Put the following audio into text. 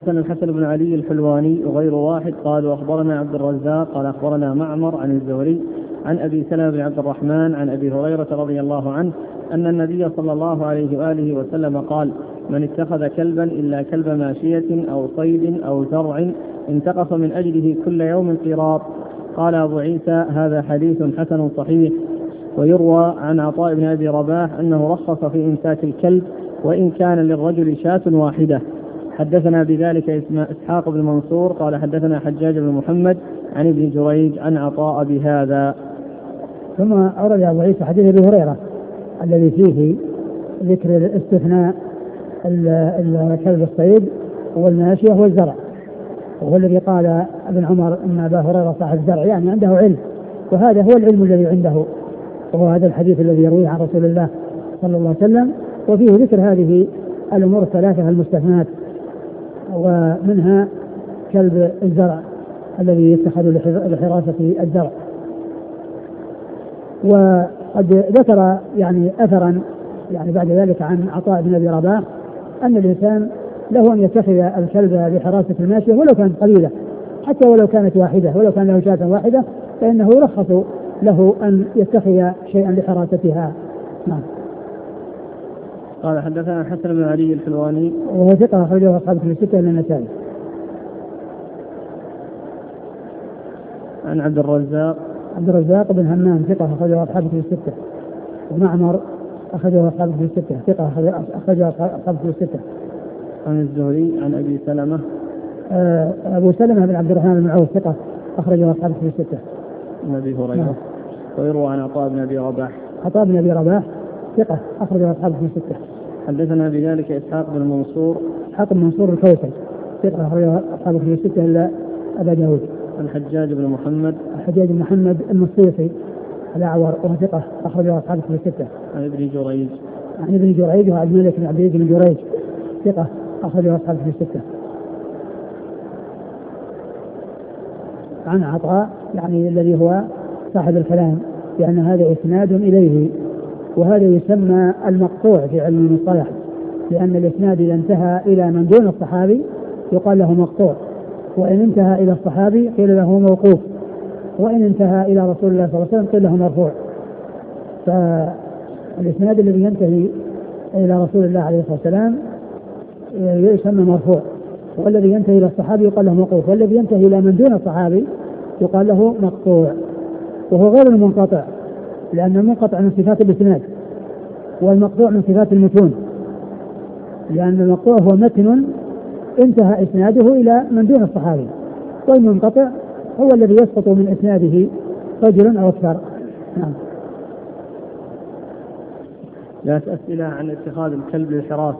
الحسن بن علي الحلواني وغير واحد قالوا أخبرنا عبد الرزاق قال أخبرنا معمر عن الزهري عن أبي سلمة بن عبد الرحمن عن أبي هريرة رضي الله عنه أن النبي صلى الله عليه وآله وسلم قال: من اتخذ كلبا إلا كلب ماشية أو صيد أو زرع انتقص من أجله كل يوم قيراط. قال أبو عيسى: هذا حديث حسن صحيح. ويروى عن عطاء بن أبي رباح أنه رخص في إمساك الكلب وإن كان للرجل شاة واحدة. حدثنا بذلك إسحاق بن منصور قال حدثنا حجاج بن محمد عن ابن جريج عن عطاء بهذا. ثم أورد أبو عيسى حديث أبي هريرة الذي فيه ذكر استثناء كلب الصيد والماشية والزرع، وهو الذي قال ابن عمر أن أبا هريرة صاحب الزرع، يعني عنده علم، وهذا هو العلم الذي عنده، وهو هذا الحديث الذي يرويه عن رسول الله صلى الله عليه وسلم، وفيه ذكر هذه الأمور الثلاثة المستثنات، ومنها كلب الزرع الذي يتخذ لحراسة الزرع. وقد ذكر يعني أثرا يعني بعد ذلك عن عطاء بن أبي رباح أن الإنسان له أن يتخذ الكلب لحراسة الماشية ولو كانت قليلة، حتى ولو كانت واحدة، ولو كان له شاة واحدة فإنه يرخص له أن يتخذ شيئا لحراستها. نعم. قال حدثنا الحسن بن علي الحلواني وهو ثقة أخرجه أصحاب الكتب الستة إلا النسائي. عن عبد الرزاق بن همام ثقة أخرجه أصحاب الكتب الستة. معمر أخرجه أصحاب الكتب الستة ثقة أخرجه أصحاب الكتب الستة. عن الزهري عن أبي سلمة أبو سلمة بن عبد الرحمن بن عوف ثقة أخرجه أصحاب الكتب الستة. عن أبي هريرة. ويروى عن عطاء بن أبي رباح ثقة أخرجه أصحاب الكتب الستة. حدثنا بذلك إسحاق بن منصور الكوسج ثقة أخرجه أصحاب الكتب الستة إلا أبا داود. عن حجاج بن محمد المصيصي الأعور وهو ثقة أخرجه أصحاب الكتب الستة. عن ابن جريج وعبد الملك بن عبد العزيز بن جريج ثقة أخرجه أصحاب الكتب الستة. عن عطاء يعني الذي هو صاحب الكلام، لأن هذا إسناد إليه، وهذا يسمى المقطوع في علم المصطلح، لأن الإسناد إذا انتهى إلى من دون الصحابي يقال له مقطوع، وإن انتهى إلى الصحابي قيل له موقوف، وإن انتهى إلى رسول الله صلى الله عليه وسلم قيل له مرفوع. فالإسناد الذي ينتهي إلى رسول الله عليه الصلاة والسلام يسمى مرفوع، والذي ينتهي إلى الصحابي يقال له موقوف، والذي ينتهي إلى من دون الصحابي يقال له مقطوع، وهو غير المنقطع، لأن المنقطع من صفات الإسناد والمقطوع من صفات المتون، لأن المقطوع هو متن انتهى إسناده إلى من دون الصحابي، والمنقطع هو الذي يسقط من إسناده رجل أو أكثر. نعم. لا أسئلة عن اتخاذ الكلب للحراسة.